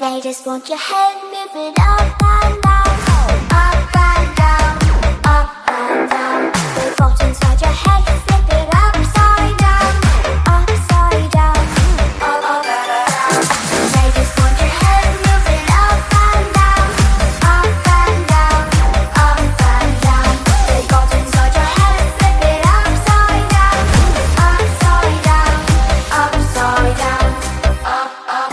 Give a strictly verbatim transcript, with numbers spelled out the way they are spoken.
They just want your head moving up and down.